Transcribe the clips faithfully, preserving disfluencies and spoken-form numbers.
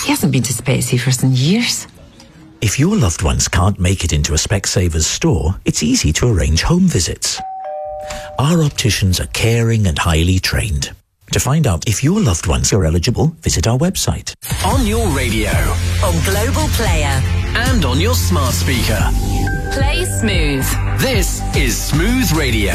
He hasn't been to Specsavers in years. If your loved ones can't make it into a Specsavers store, it's easy to arrange home visits. Our opticians are caring and highly trained. To find out if your loved ones are eligible, visit our website. On your radio, on Global Player, and on your smart speaker. Play Smooth. This is Smooth Radio.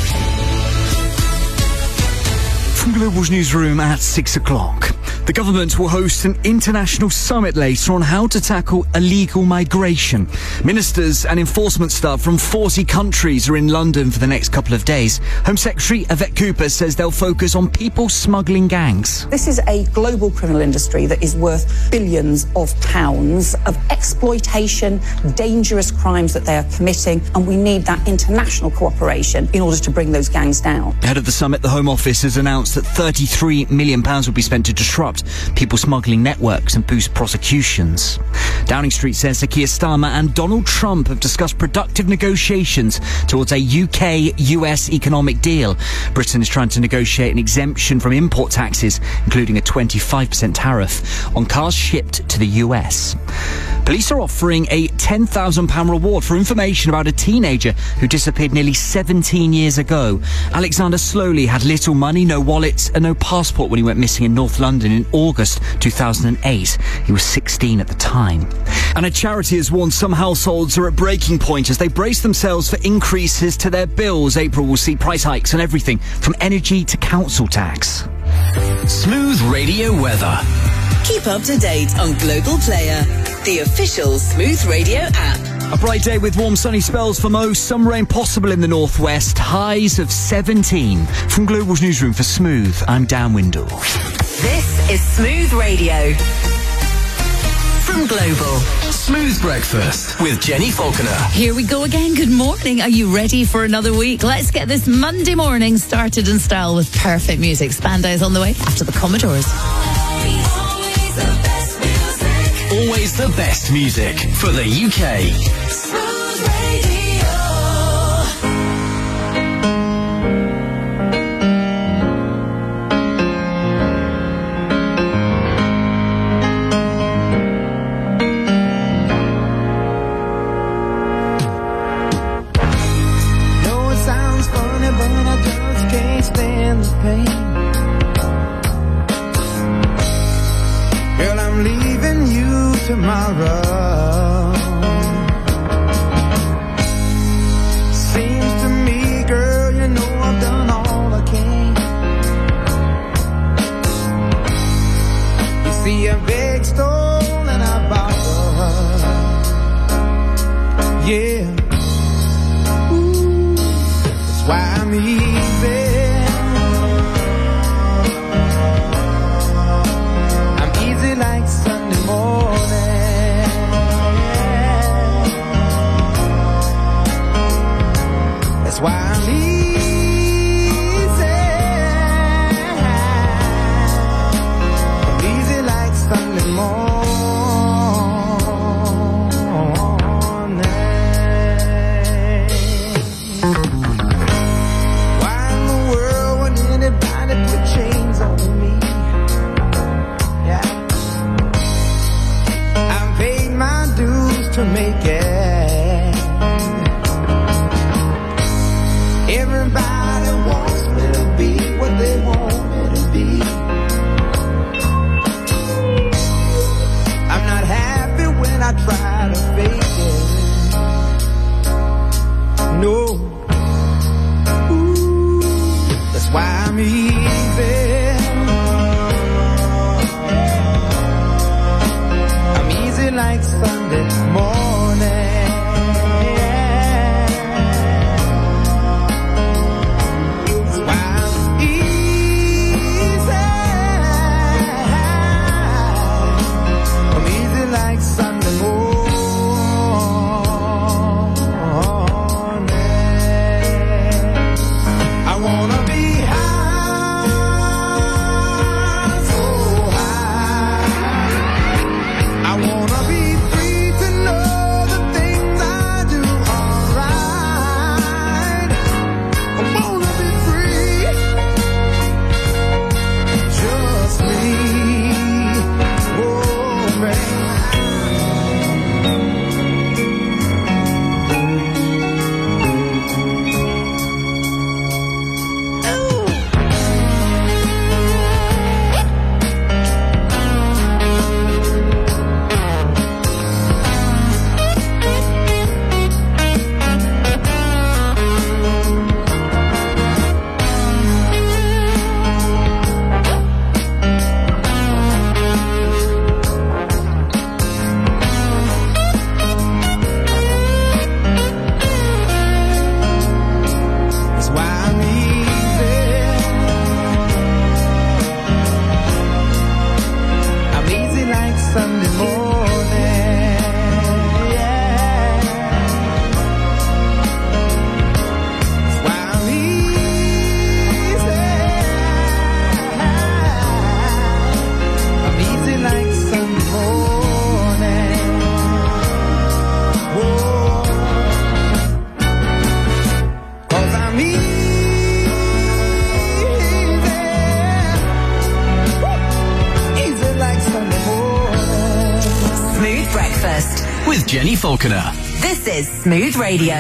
From Global's newsroom at six o'clock. The government will host an international summit later on how to tackle illegal migration. Ministers and enforcement staff from forty countries are in London for the next couple of days. Home Secretary Yvette Cooper says they'll focus on people smuggling gangs. This is a global criminal industry that is worth billions of pounds of exploitation, dangerous crimes that they are committing, and we need that international cooperation in order to bring those gangs down. Ahead of the summit, the Home Office has announced that thirty-three million pounds will be spent to disrupt people smuggling networks and boost prosecutions. Downing Street says Sir Keir Starmer and Donald Trump have discussed productive negotiations towards a U K U S economic deal. Britain is trying to negotiate an exemption from import taxes, including a twenty-five percent tariff on cars shipped to the U S. Police are offering a ten thousand pounds reward for information about a teenager who disappeared nearly seventeen years ago. Alexander Slowly had little money, no wallet and no passport when he went missing in North London in August two thousand eight. He was sixteen at the time. And a charity has warned some households are at breaking point as they brace themselves for increases to their bills. April will see price hikes on everything from energy to council tax. Smooth Radio weather. Keep up to date on Global Player, the official Smooth Radio app. A bright day with warm sunny spells for most. Some rain possible in the northwest. Highs of seventeen. From Global's newsroom for Smooth, I'm Dan Windle. This is Smooth Radio. From Global. Smooth Breakfast with Jenny Falconer. Here we go again. Good morning. Are you ready for another week? Let's get this Monday morning started in style with perfect music. Spandau's on the way after the Commodores. Always the best music. Always the best music for the U K. Smooth Radio. Girl, I'm leaving you tomorrow. Seems to me, girl, you know I've done all I can. You see, I begged, stole, and I borrowed. Yeah. Ooh, that's why I'm easy. Like Sunday morning. That's why I'm easy. I'm easy like Sunday morning. Why in the world would anybody put chains on me? To make it. Everybody wants me to be what they want me to be. I'm not happy when I try to fake it. No. Ooh, that's why I'm easy. I'm easy like Sunday morning. That's why I'm easy. I'm easy like Sunday morning. I wanna be high, so high. I wanna be free to know Smooth Breakfast with Jenny Falconer. This is Smooth Radio.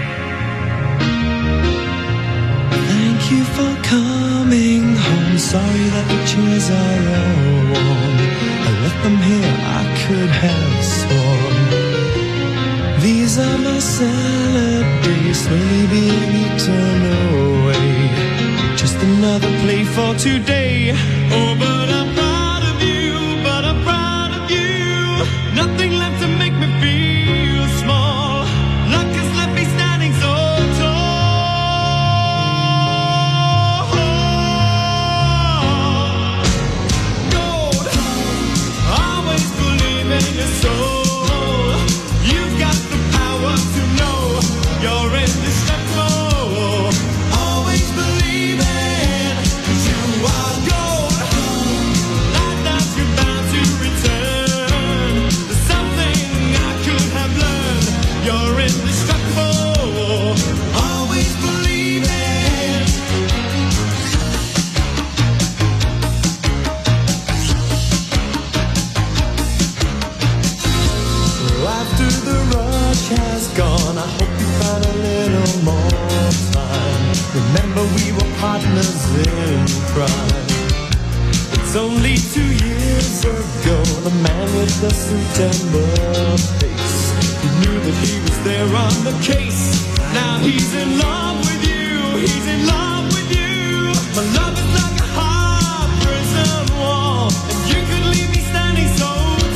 Thank you for coming home. Sorry that the chairs are all warm. I left them here, I could have sworn. These are my salad days, slowly being eaten away. Just another play for today. Oh, but I'm proud of you, but I'm proud of you. Nothing left to make me feel small. Luck has left me standing so tall. Gold, always believe in your soul. You've got the power to know you're indestructible. Always believe in you are gold. Like that you're bound to return. There's something I could have learned. You're indestructible. Always believe in. After the rush has gone, I hope you find a little more time. Remember we were partners in crime. It's only two years ago, the man with the suit and the face, he knew that he was there on the case. Now he's in love with you, he's in love with you. My love is like a hard prison wall, and you could leave me standing so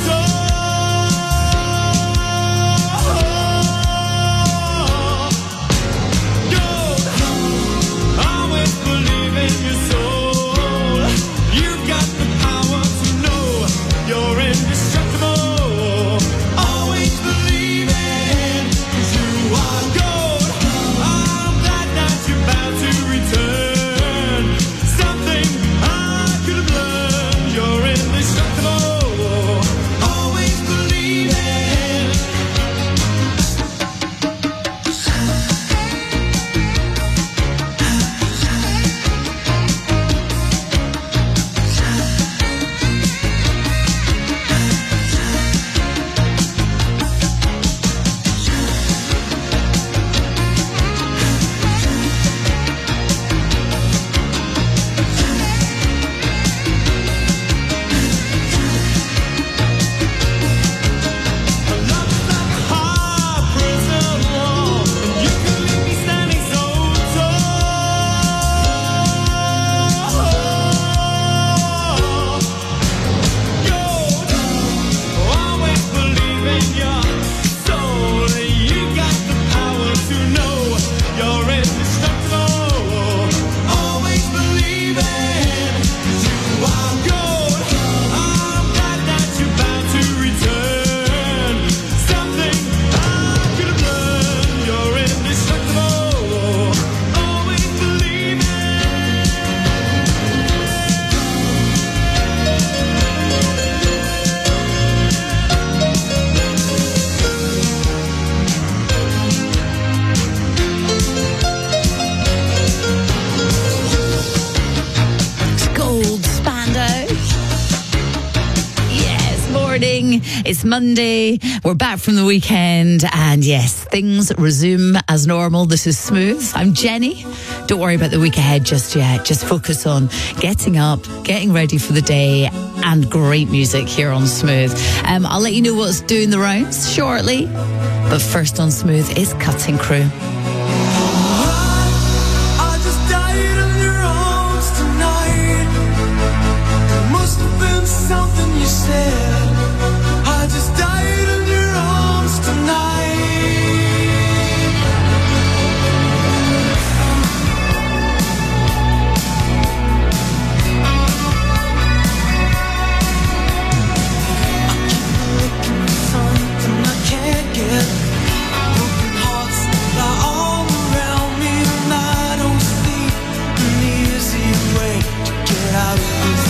It's Monday, we're back from the weekend, and yes, things resume as normal. This is Smooth. I'm Jenny. Don't worry about the week ahead just yet. Just focus on getting up, getting ready for the day, and great music here on Smooth. Um, I'll let you know what's doing the rounds shortly, but first on Smooth is Cutting Crew. I just died in your arms tonight. There must have been something you said. I just died in your arms tonight. I keep looking for something I can't get. Broken hearts lie all around me, and I don't see an easy way to get out of this.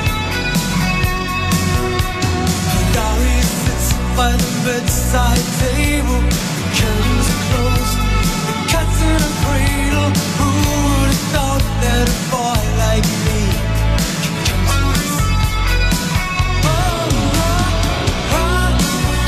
Dolly sits by the bedside table, the curtains are closed, the cat's in a cradle. Who would have thought that a boy like me could come to this? Oh, oh, oh,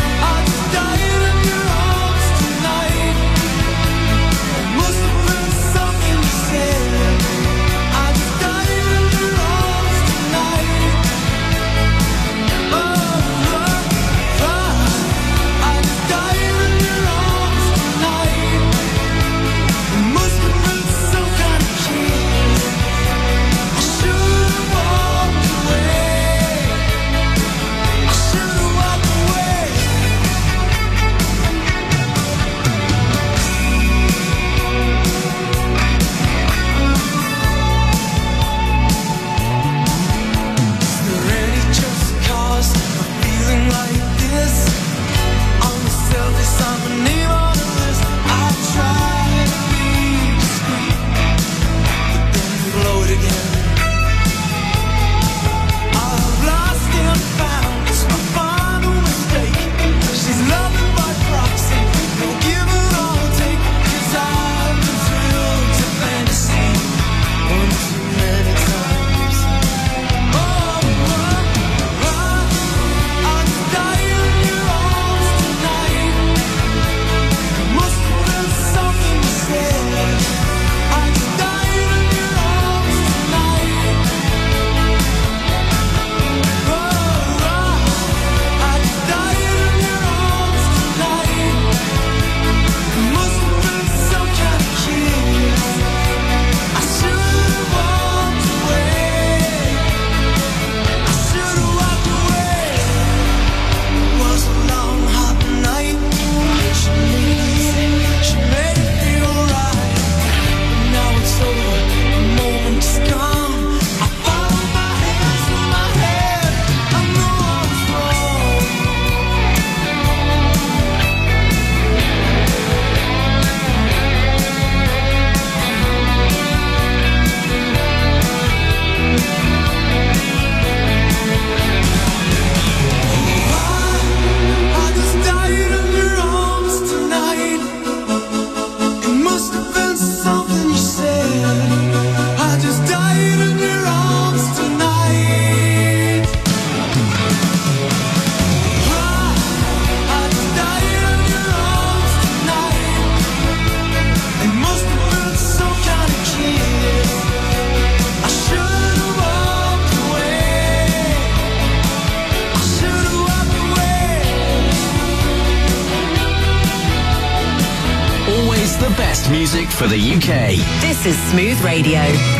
best music for the U K. This is Smooth Radio.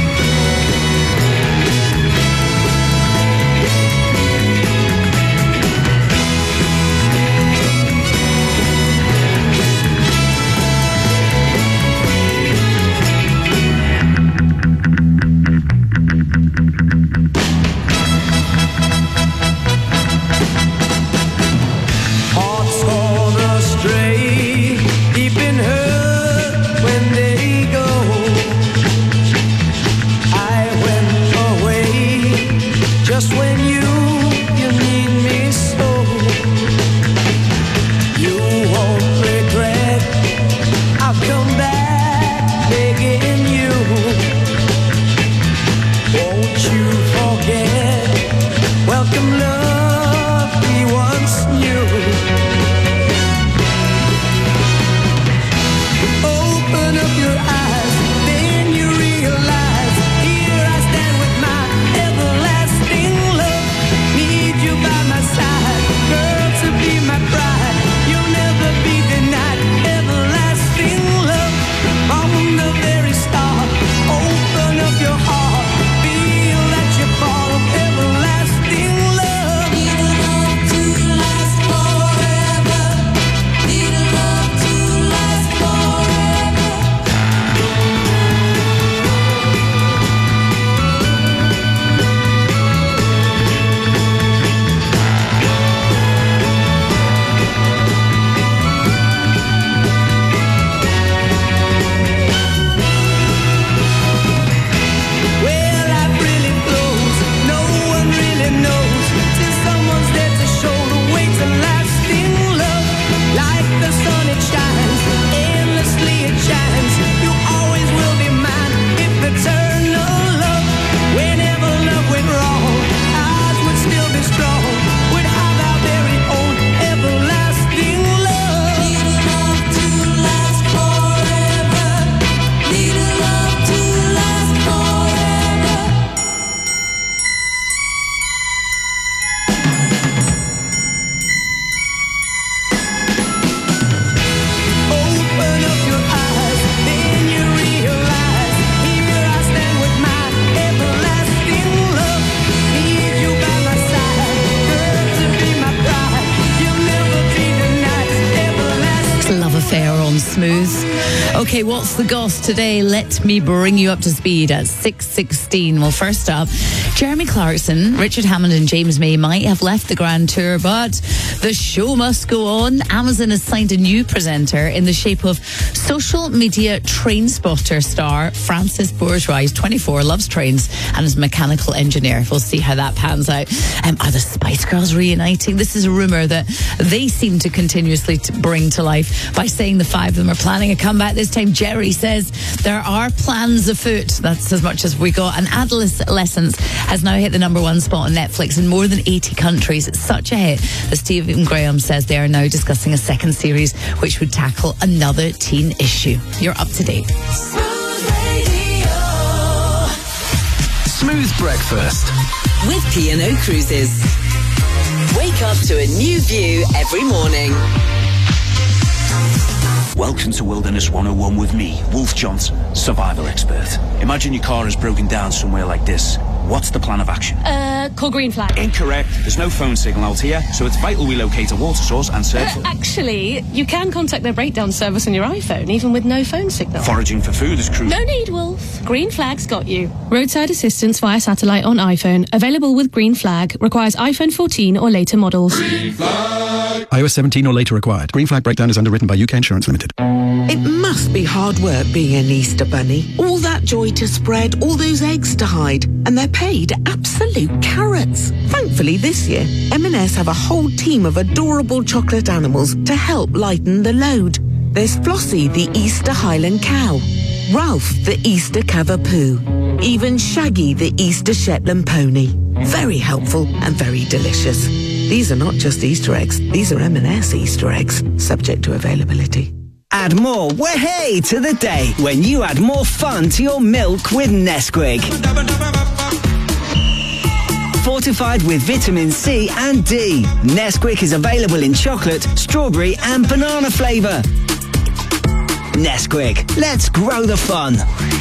Okay, what's the goss today? Let me bring you up to speed at six sixteen. Well, first up, Jeremy Clarkson, Richard Hammond and James May might have left the Grand Tour, but the show must go on. Amazon has signed a new presenter in the shape of social media train spotter star Francis Bourgeois. He's twenty-four, loves trains, and is a mechanical engineer. We'll see how that pans out. Um, are the Spice Girls reuniting? This is a rumour that they seem to continuously to bring to life by saying the five of them are planning a comeback this time. Jerry says there are plans afoot. That's as much as we got. And Adolescence has now hit the number one spot on Netflix in more than eighty countries. It's such a hit that Stephen Graham says they are now discussing a second series which would tackle another teen issue. You're up to date. Smooth Breakfast with P and O Cruises. Wake up to a new view every morning. Welcome to Wilderness one oh one with me, Wolf Johnson, survival expert. Imagine your car has broken down somewhere like this. What's the plan of action? Uh, call Green Flag. Incorrect. There's no phone signal out here, so it's vital we locate a water source and search Uh, for... actually, you can contact their breakdown service on your iPhone, even with no phone signal. Foraging for food is crucial. No need, Wolf. Green Flag's got you. Roadside assistance via satellite on iPhone. Available with Green Flag. Requires iPhone fourteen or later models. Green Flag. iOS seventeen or later required. Green Flag Breakdown is underwritten by U K Insurance Limited. It must be hard work being an Easter bunny. All that joy to spread, all those eggs to hide, and they're paid absolute carrots. Thankfully this year, M and S have a whole team of adorable chocolate animals to help lighten the load. There's Flossie, the Easter Highland cow, Ralph, the Easter Cavapoo, even Shaggy, the Easter Shetland pony. Very helpful and very delicious. These are not just Easter eggs, these are M and S Easter eggs, subject to availability. Add more way to the day when you add more fun to your milk with Nesquik. Fortified with vitamin C and D, Nesquik is available in chocolate, strawberry and banana flavour. Nesquik, let's grow the fun.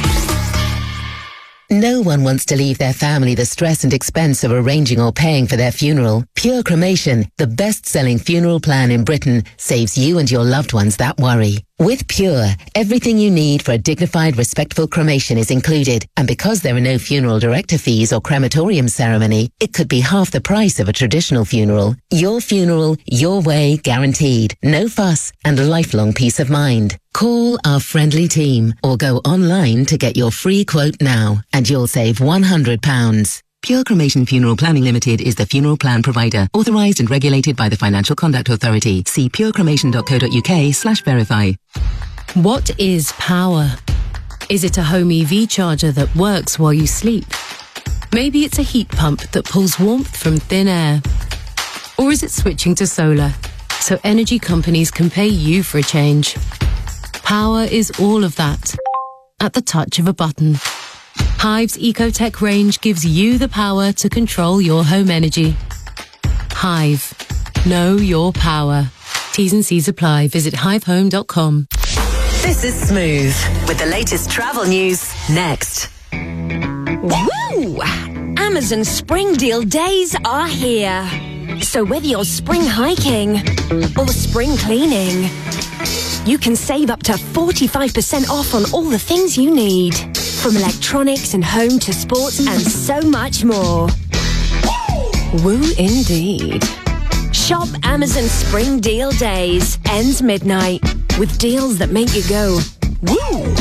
No one wants to leave their family the stress and expense of arranging or paying for their funeral. Pure Cremation, the best-selling funeral plan in Britain, saves you and your loved ones that worry. With Pure, everything you need for a dignified, respectful cremation is included. And because there are no funeral director fees or crematorium ceremony, it could be half the price of a traditional funeral. Your funeral, your way, guaranteed. No fuss and lifelong peace of mind. Call our friendly team or go online to get your free quote now and you'll save one hundred pounds. Pure Cremation Funeral Planning Limited is the funeral plan provider, authorised and regulated by the Financial Conduct Authority. See purecremation.co.uk slash verify. What is power? Is it a home E V charger that works while you sleep? Maybe it's a heat pump that pulls warmth from thin air. Or is it switching to solar, so energy companies can pay you for a change? Power is all of that, at the touch of a button. Hive's EcoTech range gives you the power to control your home energy. Hive. Know your power. T's and C's apply. Visit hive home dot com. This is Smooth, with the latest travel news next. Woo! Amazon Spring Deal days are here. So whether you're spring hiking or spring cleaning, you can save up to forty-five percent off on all the things you need. From electronics and home to sports and so much more. Woo indeed. Shop Amazon Spring Deal Days. Ends midnight. With deals that make you go, woo!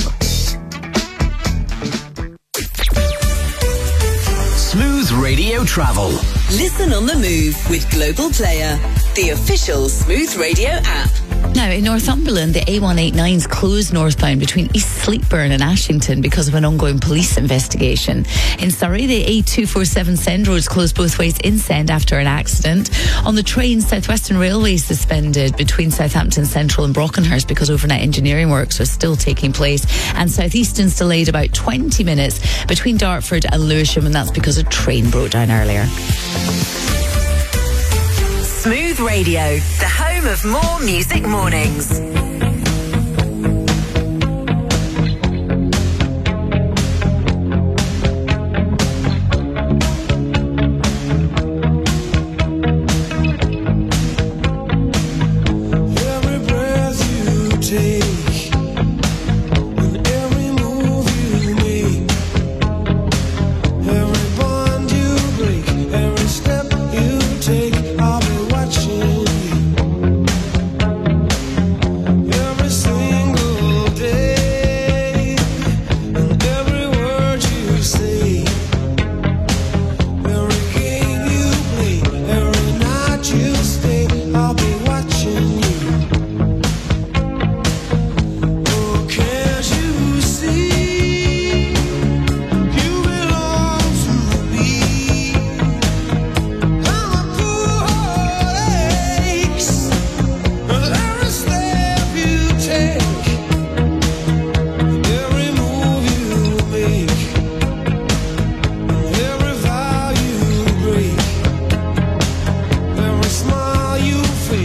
Smooth Radio Travel. Listen on the move with Global Player, the official Smooth Radio app. Now, in Northumberland, the A one eighty-nine's closed northbound between East Sleepburn and Ashington because of an ongoing police investigation. In Surrey, the A two forty-seven Send road's closed both ways in Send after an accident. On the train, South Western Railway suspended between Southampton Central and Brockenhurst because overnight engineering works are still taking place. And South Eastern's delayed about twenty minutes between Dartford and Lewisham, and that's because a train broke down earlier. Smooth Radio, the home of more music mornings. Every breath you take and every move you make, every bond you break, every step you take, I'll be watching you. Every single day and every word you say, every game you play, every night you stay, I'll be watching you. Oh, can't you see you belong to me? I'm a poor heart aches with every step you take, every move you make, every vow you break, every smile you fake.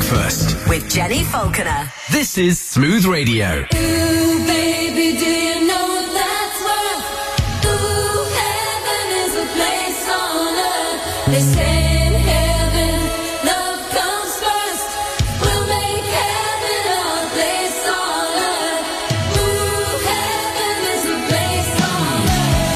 Breakfast with Jenny Falconer. This is Smooth Radio. Ooh, baby, do you know that's worth? Ooh, heaven is a place on earth. They say in heaven, love comes first. We'll make heaven our place on earth. Ooh, heaven is a place on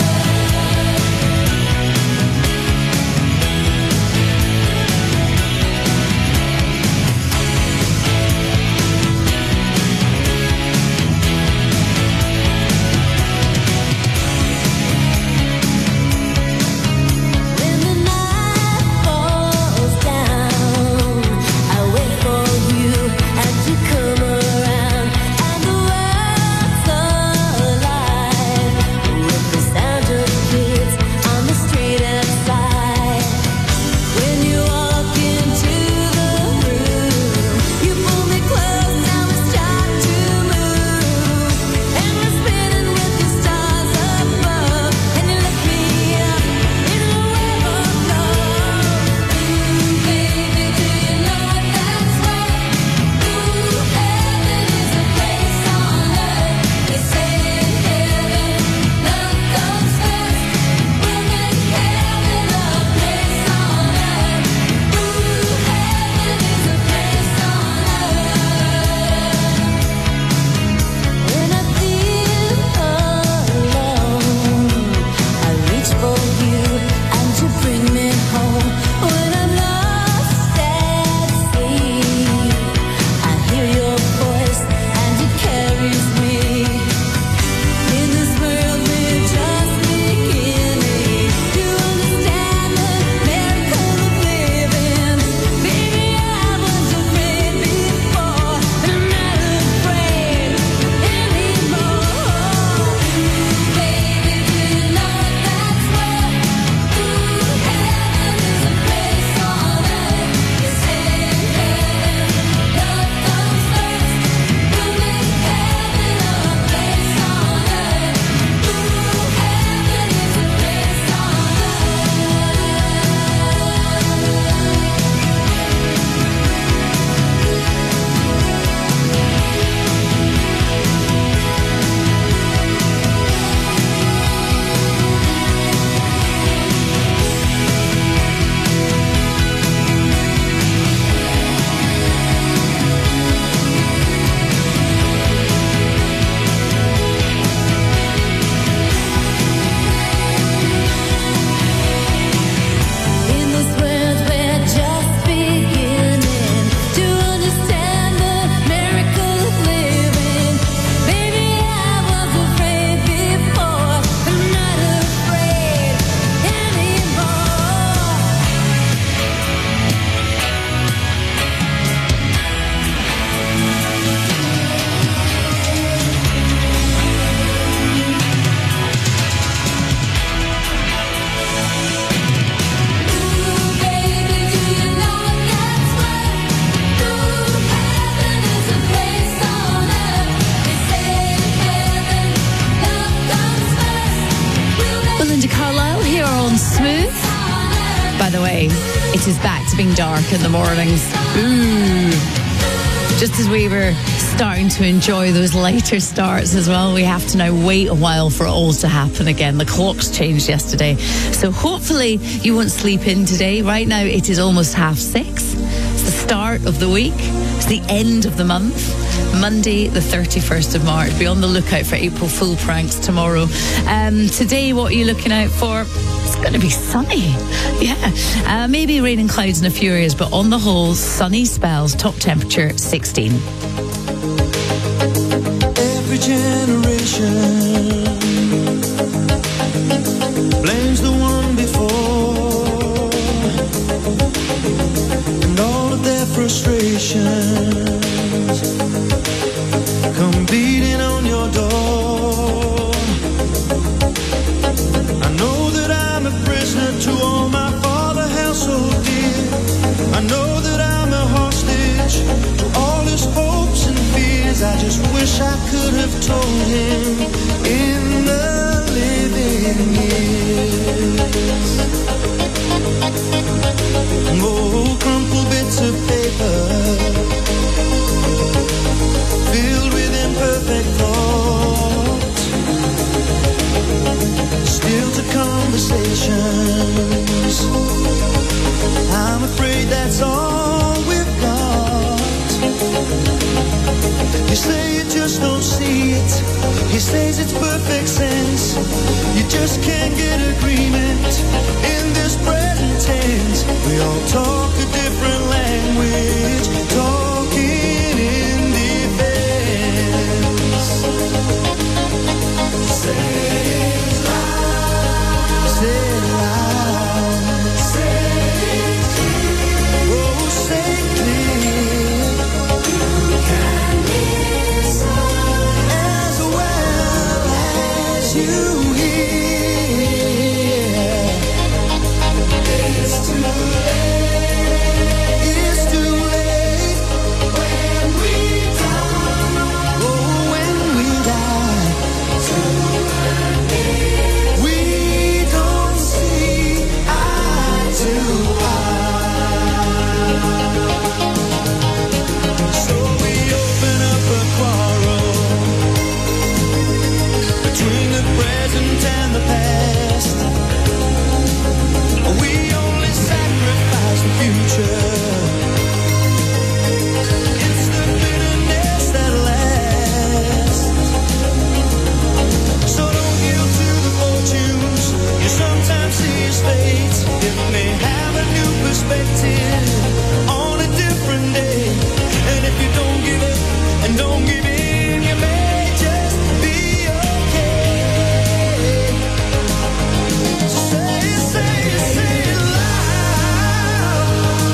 it is back to being dark in the mornings. Ooh. Just as we were starting to enjoy those later starts as well, we have to now wait a while for it all to happen again. The clocks changed yesterday. So hopefully you won't sleep in today. Right now it is almost half six. It's the start of the week. It's the end of the month. Monday, the thirty-first of March. Be on the lookout for April Fool pranks tomorrow. Um, today, what are you looking out for? It's going to be sunny. Yeah. Uh, maybe rain and clouds in a few areas, but on the whole, sunny spells. Top temperature, sixteen. Every generation blames the one before, and all of their frustrations come beating on your door. I know that I'm a prisoner to all my father held so dear. I know that I'm a hostage to all his hopes and fears. I just wish I could have told him in the living years. Oh, crumpled bits of paper You say you just don't see it. He says it's perfect sense. You just can't get agreement in this present tense. We all talk a different language, talking in defense. Say it loud, say it loud, say it clear. Oh, say it clear. You can listen as well as you hear. It's too late. It's too late when we die. Oh, when we die. We don't see eye to eye. So we open up a quarrel between the present and the past. We only sacrifice the future. It's the bitterness that lasts. So don't yield to the fortunes you sometimes see as fate. It may have a new perspective on a different day. And if you don't give up and don't give in, you may just be okay. So say it, say it, say it loud.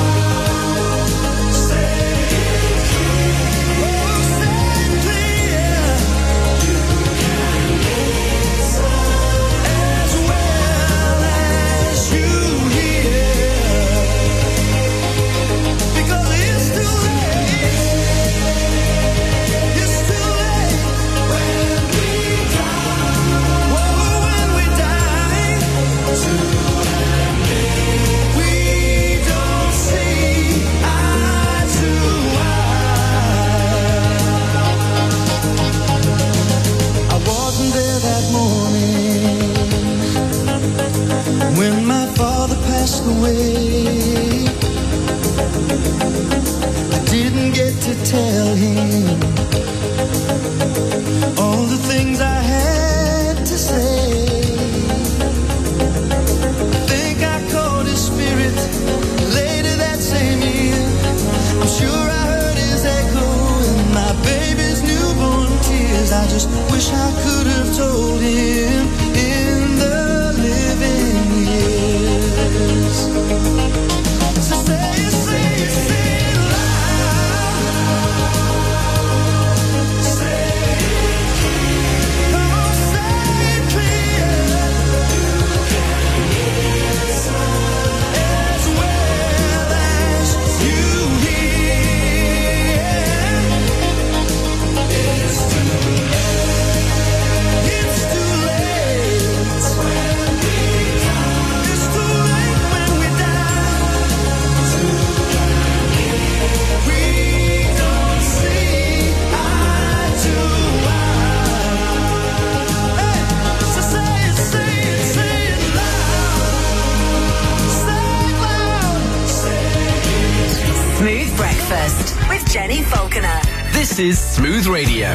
Say it clear. Oh, say it clear. You can listen as well as you hear. Because it's too late. It's too late when we die. Whoa, when we die. We don't see eye to eye. I wasn't there that morning when my father passed away. I didn't get to tell him all the things I had to say. I think I caught his spirit later that same year. I'm sure I heard his echo in my baby's newborn tears. I just wish I could have told him in the living years. So say it, say it, say it loud. Say it clear. Come on, say it clear. You can listen as well as you hear. It's too late. It's too late when we die. It's too late when we die. We don't see eye to eye. Hey, so say it, say it, say it loud. Say it loud. Say it. Smooth Breakfast with Jenny Falconer. This is Smooth Radio.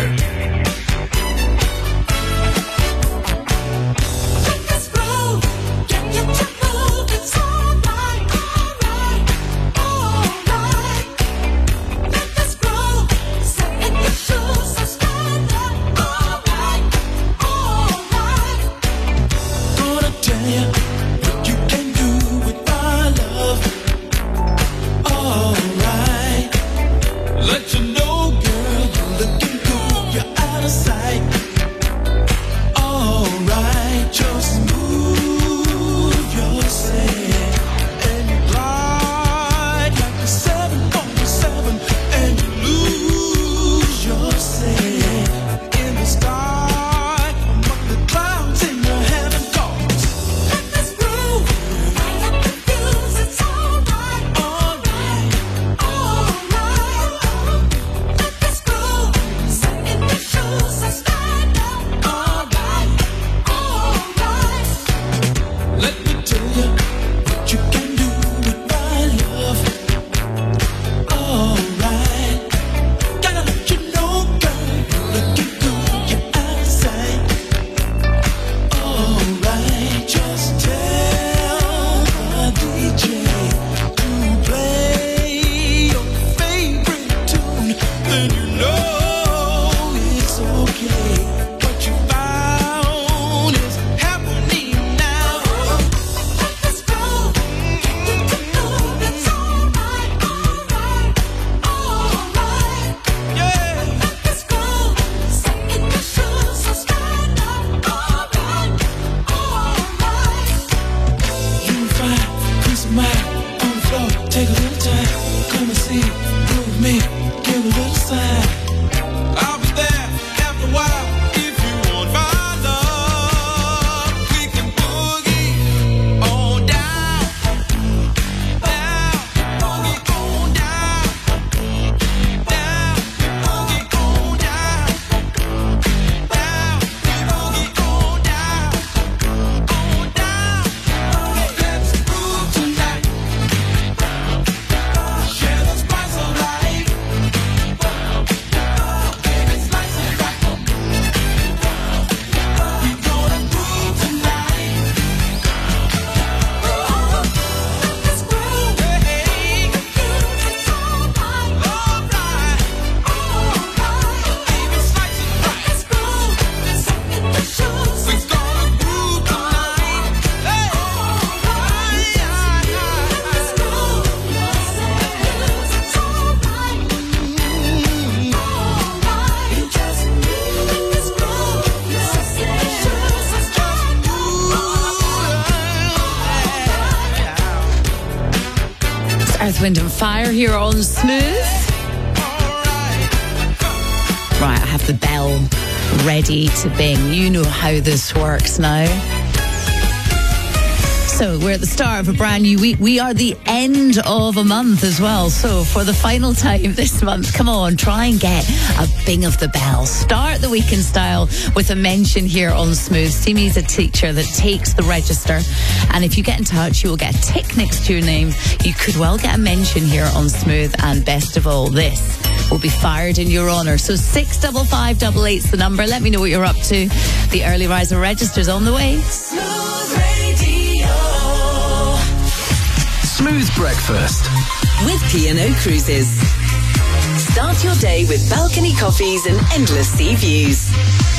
Let's grow. Get your trouble. It's alright, alright, alright. Let us grow. Set in your shoes, so stand up. Alright, alright. Gonna tell you what you can do with my love. Alright. Let you know, girl, you're looking good. You're out of sight. then you know it's okay. What you found is happening now. Let's go. It's alright, alright, alright. Yeah. Let's go. Sit in your shoes, so stand up. Alright, alright. You find peace of mind on the floor. Take a little time. Come and see, move me, give a little sign. I'll be there after a while if you want my love. We can boogie on down, down, boogie on down, down, boogie on down, down, boogie on down, on down. Let's groove tonight. Share the spice of life. Baby, slice it right. We gonna groove tonight. Let's groove. Hey, it's alright, alright, alright. Baby, slice it right. Let's groove. Sit in the shoes. We gonna groove tonight. Hey, alright, let's groove. It's alright, alright. You just move. Let's groove. Sit in the shoes. Let's just move. It's Earth, Wind and Fire here on Smooth. Right, I have the bell ready to bing. You know how this works now. So we're at the start of a brand new week. We are the end of a month as well. So for the final time this month, come on, try and get a bing of the bell. Start the week in style with a mention here on Smooth. Simi is a teacher that takes the register. And if you get in touch, you will get a tick next to your name. You could well get a mention here on Smooth. And best of all, this will be fired in your honour. So six five five eight eight's the number. Let me know what you're up to. The early riser register's on the way. Smooth Radio. Smooth Breakfast with P and O Cruises. Start your day with balcony coffees and endless sea views.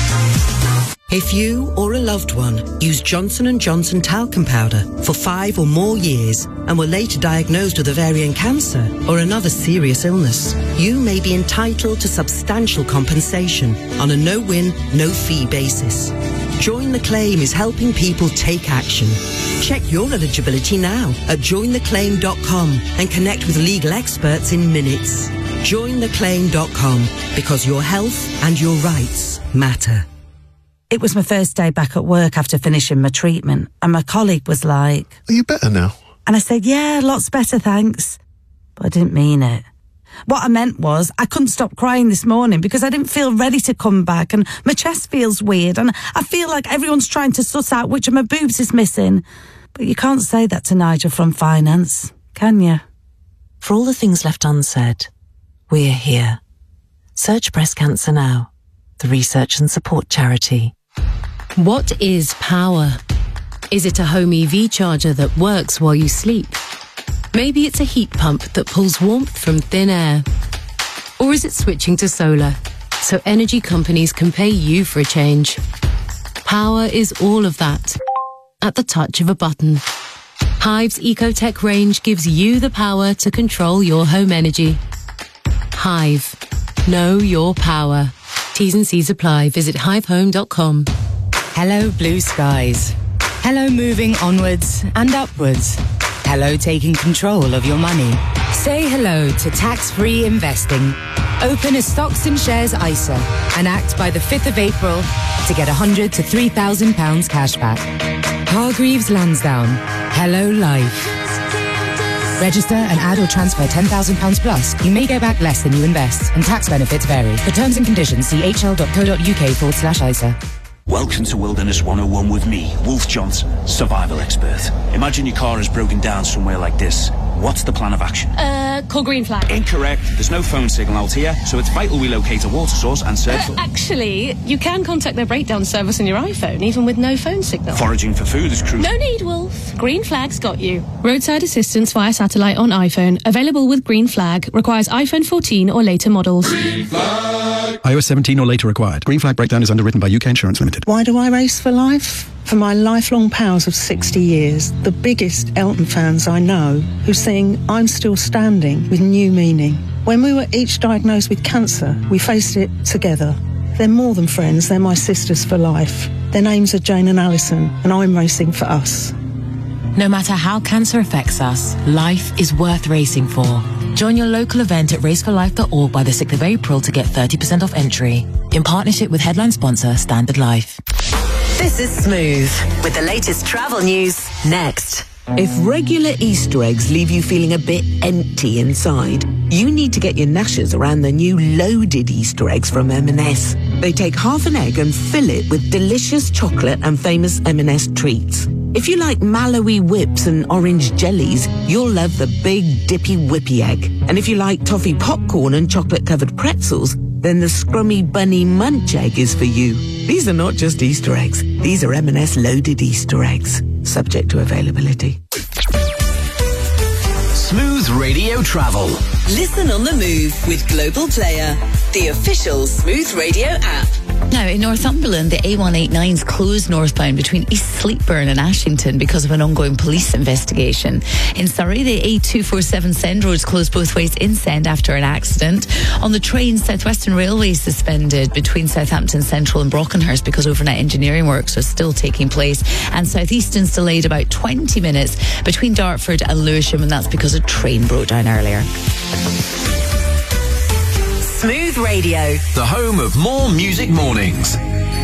If you or a loved one used Johnson and Johnson talcum powder for five or more years and were later diagnosed with ovarian cancer or another serious illness, you may be entitled to substantial compensation on a no-win, no-fee basis. Join the Claim is helping people take action. Check your eligibility now at join the claim dot com and connect with legal experts in minutes. join the claim dot com, because your health and your rights matter. It was my first day back at work after finishing my treatment, and my colleague was like, "Are you better now?" And I said, "Yeah, lots better, thanks." But I didn't mean it. What I meant was I couldn't stop crying this morning because I didn't feel ready to come back, and my chest feels weird, and I feel like everyone's trying to suss out which of my boobs is missing. But you can't say that to Nigel from finance, can you? For all the things left unsaid, we're here. Search Breast Cancer Now, the research and support charity. What is power? Is it a home E V charger that works while you sleep? Maybe it's a heat pump that pulls warmth from thin air. Or is it switching to solar, so energy companies can pay you for a change? Power is all of that, at the touch of a button. Hive's EcoTech range gives you the power to control your home energy. Hive. Know your power. T's and C's apply. Visit hive home dot com. Hello, blue skies. Hello, moving onwards and upwards. Hello, taking control of your money. Say hello to tax-free investing. Open a stocks and shares I S A and act by the fifth of April to get one hundred to three thousand pounds cash back. Hargreaves Lansdowne. Hello, life. Register and add or transfer ten thousand pounds plus. You may get back less than you invest, and tax benefits vary. For terms and conditions, see hl.co.uk forward slash ISA. Welcome to Wilderness one oh one with me, Wolf Johnson, survival expert. Imagine your car is broken down somewhere like this. What's the plan of action? Uh, call green flag. Incorrect. There's no phone signal out here, so it's vital we locate a water source and search for... Uh, actually, you can contact their breakdown service on your iPhone, even with no phone signal. Foraging for food is crucial. No need, Wolf. Green Flag's got you. Roadside assistance via satellite on iPhone. Available with Green Flag. Requires iPhone fourteen or later models. Green Flag. iOS seventeen or later required. Green Flag breakdown is underwritten by U K Insurance Limited. Why do I race for life? For my lifelong pals of sixty years, the biggest Elton fans I know, who sing I'm Still Standing with new meaning. When we were each diagnosed with cancer, we faced it together. They're more than friends, they're my sisters for life. Their names are Jane and Alison, and I'm racing for us. No matter how cancer affects us, life is worth racing for. Join your local event at race for life dot org by the sixth of April to get thirty percent off entry. In partnership with headline sponsor Standard Life. This is Smooth with the latest travel news next. If regular Easter eggs leave you feeling a bit empty inside, you need to get your gnashers around the new loaded Easter eggs from M and S. They take half an egg and fill it with delicious chocolate and famous M and S treats. If you like Malawi whips and orange jellies, you'll love the big dippy whippy egg. And if you like toffee popcorn and chocolate-covered pretzels, then the scrummy bunny munch egg is for you. These are not just Easter eggs. These are M and S loaded Easter eggs, subject to availability. Smooth Radio Travel. Listen on the move with Global Player, the official Smooth Radio app. Now, in Northumberland, the A one eighty-nine's closed northbound between East Sleepburn and Ashington because of an ongoing police investigation. In Surrey, the A two forty-seven Send road's closed both ways in Send after an accident. On the train, South Western Railway suspended between Southampton Central and Brockenhurst because overnight engineering works are still taking place. And South Eastern's delayed about twenty minutes between Dartford and Lewisham, and that's because a train broke down earlier. Smooth Radio, the home of more music mornings.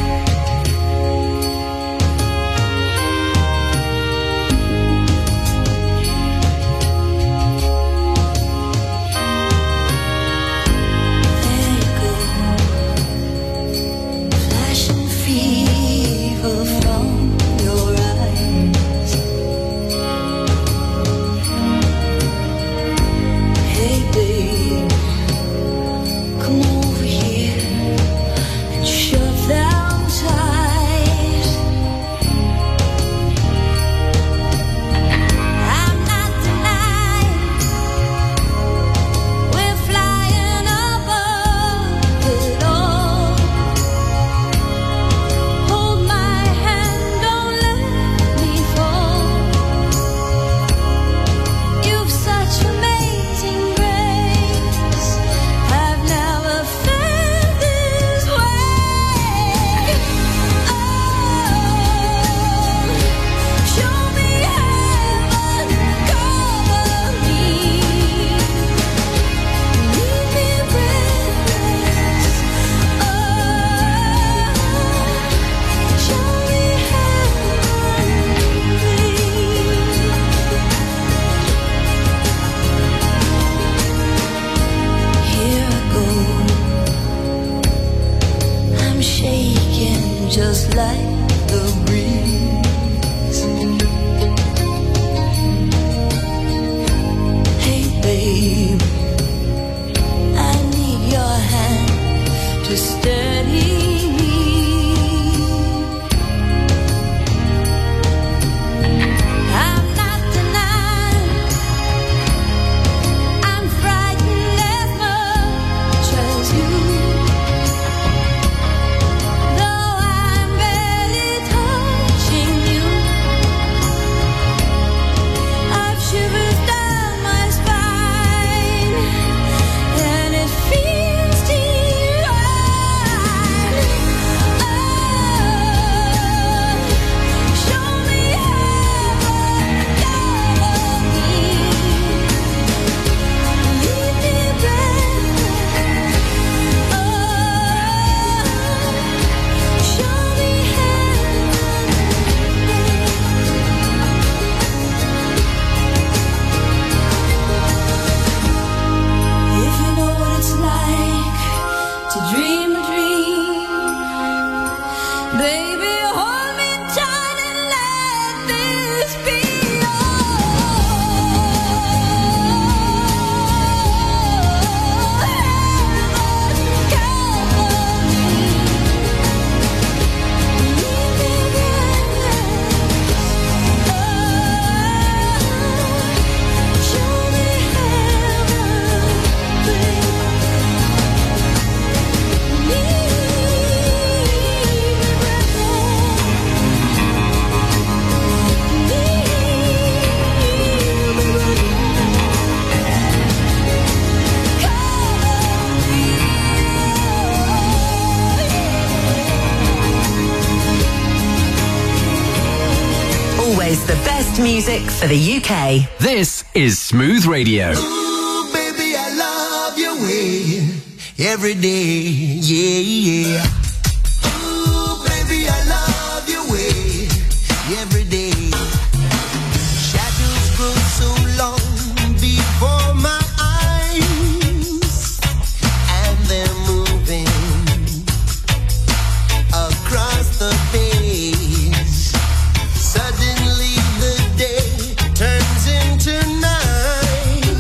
Just like the breeze. Hey babe, I need your hand to steady me. I'm not denying I'm frightened as much as you. Though I'm barely touched the best music for the U K. This is Smooth Radio. Ooh, baby, I love your way every day, yeah, yeah. Ooh, baby, I love your way every day. Shadows grow so long before my eyes, and they're moving across the page. Suddenly the day turns into night,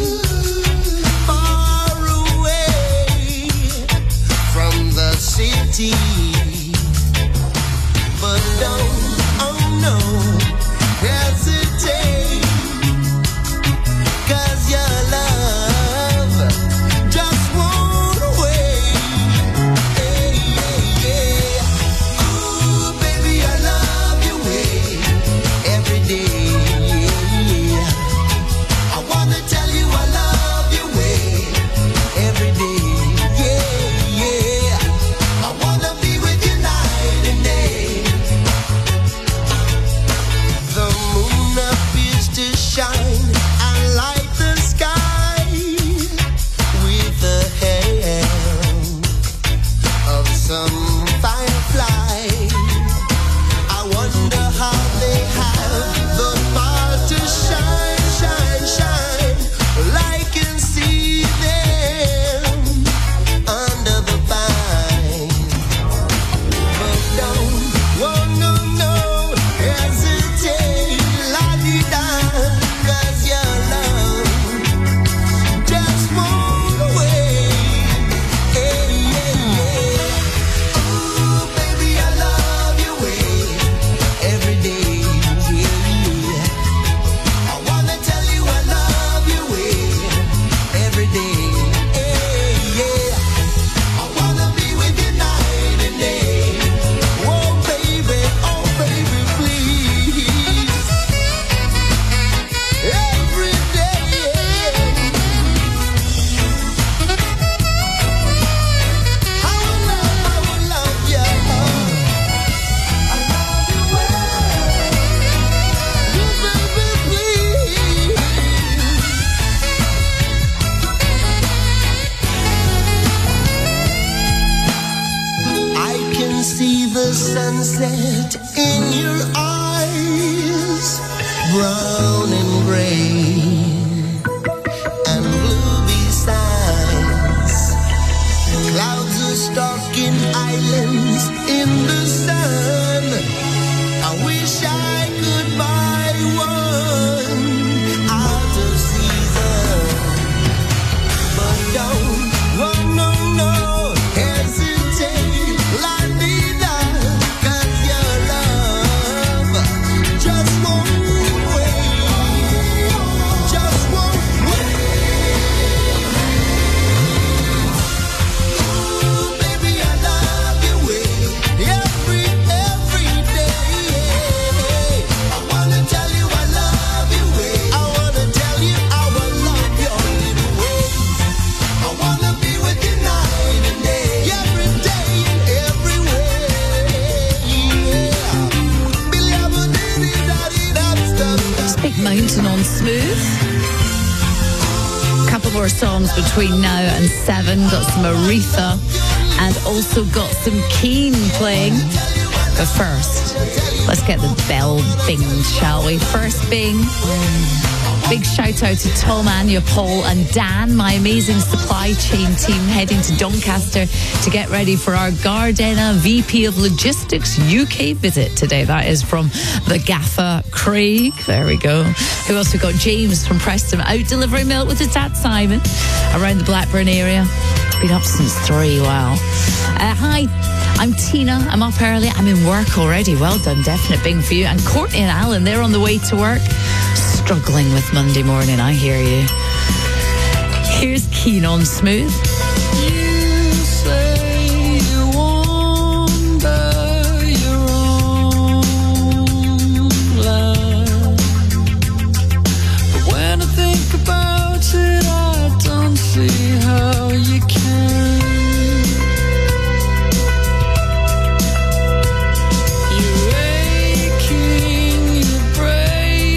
far away from the city. But don't, oh no, hesitate, 'cause your love just won't wait. Hey, yeah, yeah. Ooh, baby, I love your way every day. Yeah. I wanna tell you I love your way every day. Yeah, yeah. I wanna be with you night and day. The moon appears to shine and light the sky with the help of some firefly. I wonder how they have the power to shine, shine, shine. Well, I can see them under the pine. But don't, oh no, no, hesitate, la-di-da, 'cause your love just won't wait. Hey, yeah, yeah. Ooh, baby, I love your way every day. Yeah. I wanna tell you I love your way every day. Hey, yeah. I wanna be with you night and day. Oh, baby, oh, baby, please. Every day. I will love, I will love you. I love you well. You, baby, please. I can see the sunset in your eyes, brown and gray and blue besides. Clouds are stalking islands in the sun. I wish I could buy one out of season. But don't, oh no, no, hesitate, la-di-da, 'cause your love just won't wait, just won't wait. Ooh, baby, I love your way every, every day. I wanna tell you I love your way. I wanna tell you I will love your little ways. I wanna be with you night and day, every day and every way. Yeah. Big Mountain on Smooth. Couple more songs between now and seven. Got some Aretha and also got some Keane playing. But first, let's get the bell binged, shall we? First bing. Big shout out to Tom, Anya, Paul and Dan, my amazing supply chain team heading to Doncaster to get ready for our Gardena V P of Logistics U K visit today. That is from the gaffer Craig. There we go. Who else? We got James from Preston out delivering milk with his dad Simon around the Blackburn area. Been up since three. Wow. Uh, hi. I'm Tina. I'm up early. I'm in work already. Well done. Definite bing for you. And Courtney and Alan, they're on the way to work. Struggling with Monday morning. I hear you. Here's Keane on Smooth. You say you wander your own love, but when I think about it, I don't see how you can. You're aching, you're breaking.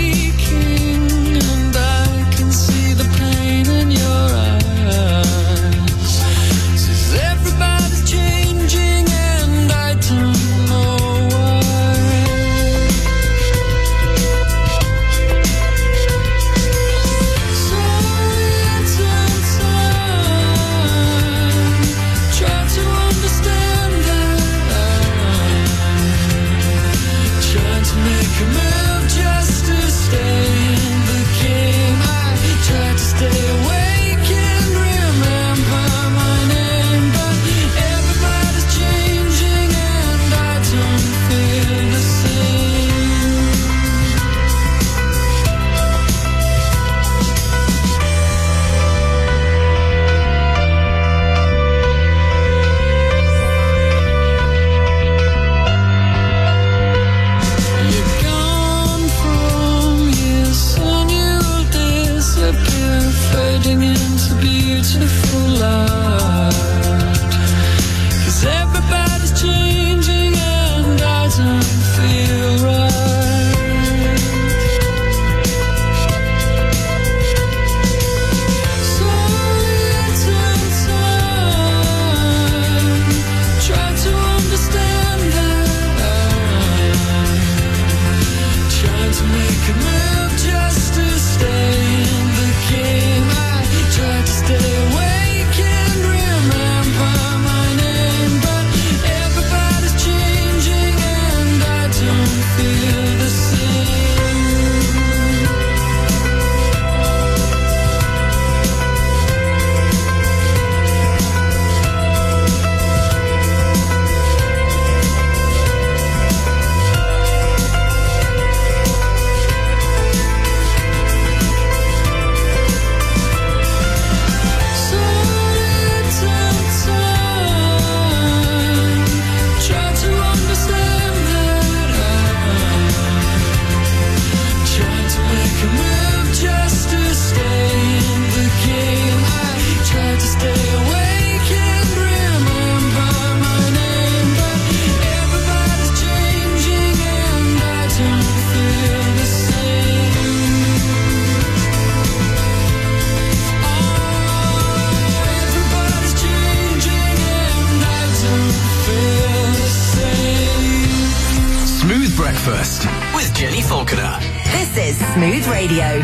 Breakfast with Jenny Falconer. This is Smooth Radio.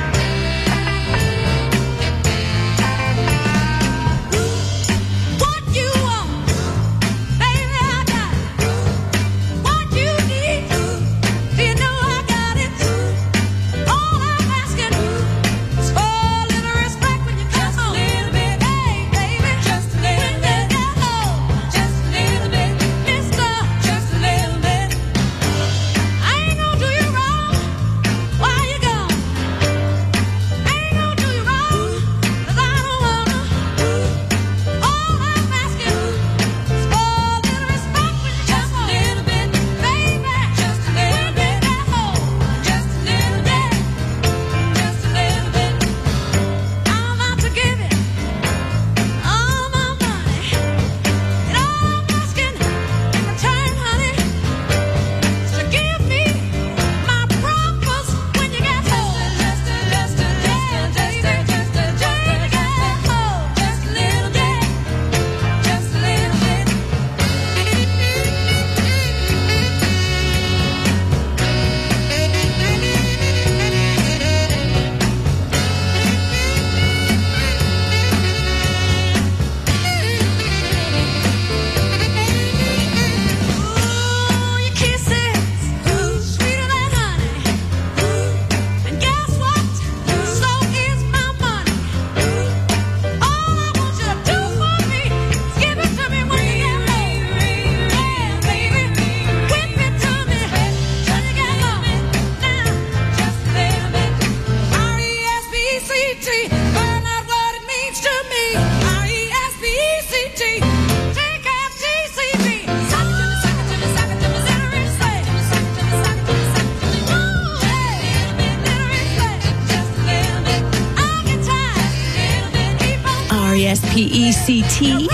R E S P E C T.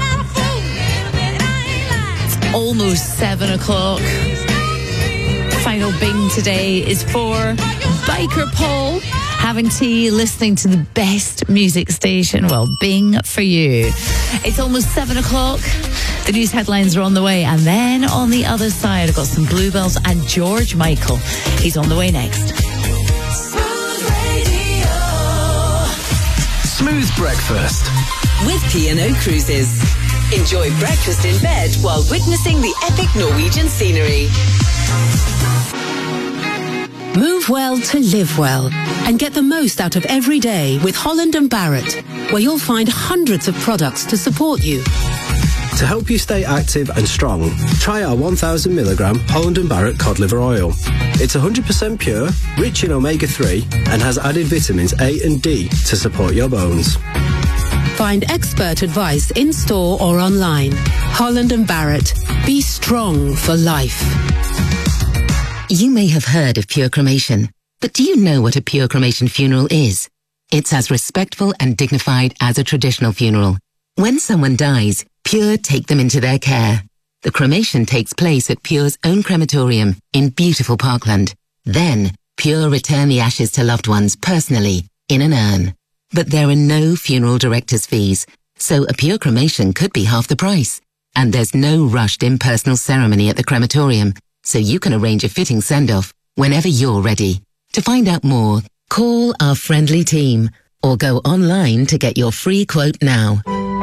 It's almost seven o'clock. Final Bing today is for Biker Paul. Having tea, listening to the best music station. Well, Bing for you. It's almost seven o'clock. The news headlines are on the way. And then on the other side, I've got some Bluebells and George Michael. He's on the way next. Smooth Breakfast with P and O Cruises. Enjoy breakfast in bed while witnessing the epic Norwegian scenery. Move well to live well and get the most out of every day with Holland and Barrett, where you'll find hundreds of products to support you. To help you stay active and strong, try our one thousand milligram Holland and Barrett cod liver oil. It's one hundred percent pure, rich in omega three, and has added vitamins A and D to support your bones. Find expert advice in store or online. Holland and Barrett. Be strong for life. You may have heard of pure cremation, but do you know what a pure cremation funeral is? It's as respectful and dignified as a traditional funeral. When someone dies, Pure take them into their care. The cremation takes place at Pure's own crematorium in beautiful Parkland. Then, Pure return the ashes to loved ones personally, in an urn. But there are no funeral director's fees, so a Pure cremation could be half the price. And there's no rushed impersonal ceremony at the crematorium, so you can arrange a fitting send-off whenever you're ready. To find out more, call our friendly team or go online to get your free quote now.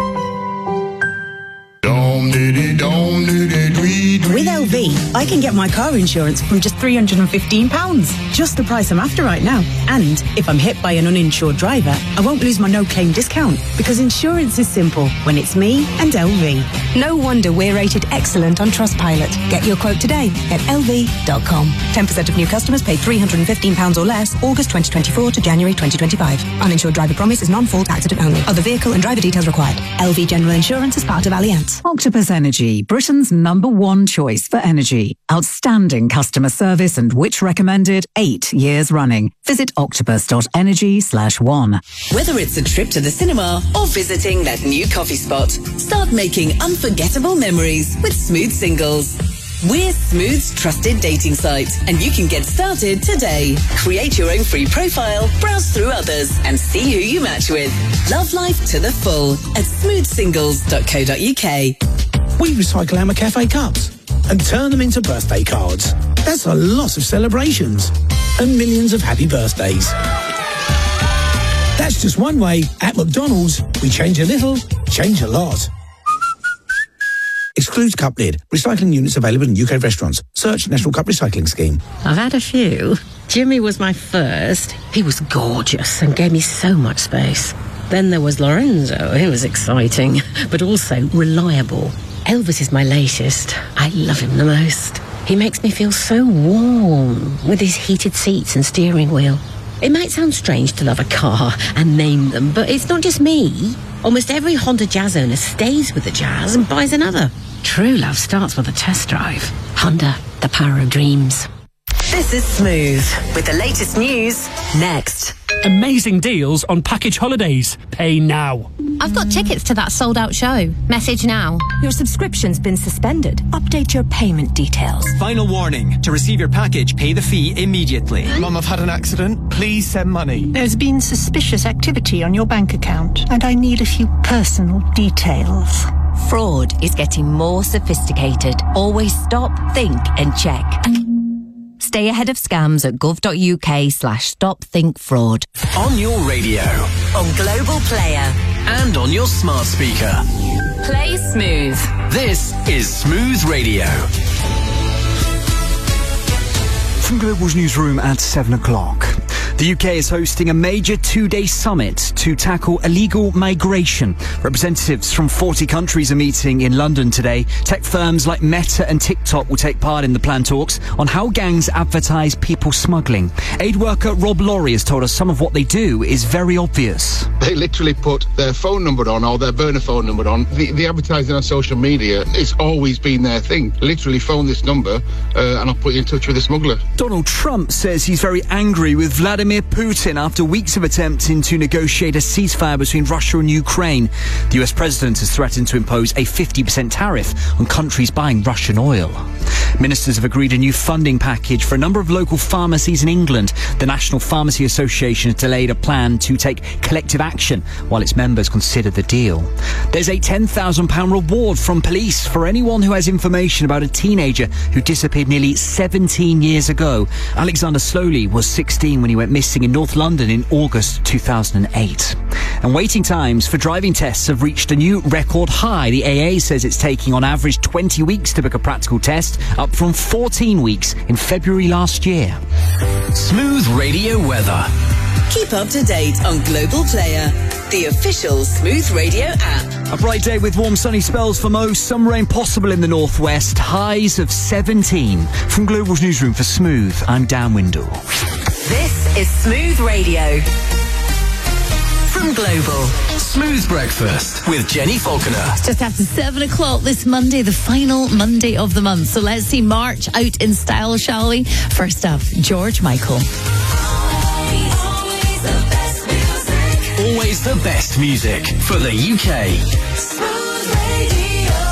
With L V, I can get my car insurance from just three hundred fifteen pounds. Just the price I'm after right now. And if I'm hit by an uninsured driver, I won't lose my no-claim discount. Because insurance is simple when it's me and L V. No wonder we're rated excellent on Trustpilot. Get your quote today at L V dot com. ten percent of new customers pay three hundred fifteen pounds or less August twenty twenty-four to January twenty twenty-five. Uninsured driver promise is non-fault accident only. Other vehicle and driver details required. L V General Insurance is part of Allianz. Octopus Energy, Britain's number one choice for energy. Outstanding customer service and which recommended eight years running. Visit octopus.energy slash one. Whether it's a trip to the cinema or visiting that new coffee spot, start making unforgettable memories with Smooth Singles. We're Smooth's trusted dating site, and you can get started today. Create your own free profile, browse through others, and see who you match with. Love life to the full at smooth singles dot co dot uk. We recycle our McCafe cups and turn them into birthday cards. That's a lot of celebrations and millions of happy birthdays. That's just one way at McDonald's we change a little, change a lot. Excludes cup lid. Recycling units available in U K restaurants. Search National Cup Recycling Scheme. I've had a few. Jimmy was my first. He was gorgeous and gave me so much space. Then there was Lorenzo. He was exciting, but also reliable. Elvis is my latest. I love him the most. He makes me feel so warm with his heated seats and steering wheel. It might sound strange to love a car and name them, but it's not just me. Almost every Honda Jazz owner stays with the Jazz and buys another. True love starts with a test drive. Honda, the power of dreams. This is Smooth with the latest news next. Amazing deals on package holidays. Pay now. I've got tickets to that sold-out show. Message now. Your subscription's been suspended. Update your payment details. Final warning. To receive your package, pay the fee immediately. Mum, I've had an accident. Please send money. There's been suspicious activity on your bank account, and I need a few personal details. Fraud is getting more sophisticated. Always stop, think and check. Stay ahead of scams at gov.uk slash stop think fraud. On your radio. On Global Player. And on your smart speaker. Play Smooth. This is Smooth Radio. From Global's newsroom at seven o'clock. The U K is hosting a major two-day summit to tackle illegal migration. Representatives from forty countries are meeting in London today. Tech firms like Meta and TikTok will take part in the planned talks on how gangs advertise people smuggling. Aid worker Rob Laurie has told us some of what they do is very obvious. They literally put their phone number on or their burner phone number on. The, the advertising on social media, it's always been their thing. Literally phone this number uh, and I'll put you in touch with a smuggler. Donald Trump says he's very angry with Vladimir Putin after weeks of attempting to negotiate a ceasefire between Russia and Ukraine. The U S president has threatened to impose a fifty percent tariff on countries buying Russian oil. Ministers have agreed a new funding package for a number of local pharmacies in England. The National Pharmacy Association has delayed a plan to take collective action while its members consider the deal. There's a ten thousand pounds reward from police for anyone who has information about a teenager who disappeared nearly seventeen years ago. Alexander Slowly was sixteen when he went missing in North London in August two thousand eight. And waiting times for driving tests have reached a new record high. The A A says it's taking on average twenty weeks to book a practical test, up from fourteen weeks in February last year. Smooth Radio weather. Keep up to date on Global Player, the official Smooth Radio app. A bright day with warm sunny spells for most. Some rain possible in the northwest. Highs of seventeen. From Global's newsroom for Smooth, I'm Dan Windle. This is Smooth Radio. From Global. Smooth Breakfast with Jenny Falconer. It's just after seven o'clock this Monday, the final Monday of the month. So let's see March out in style, shall we? First up, George Michael. Always the best music for the U K. Smooth Radio.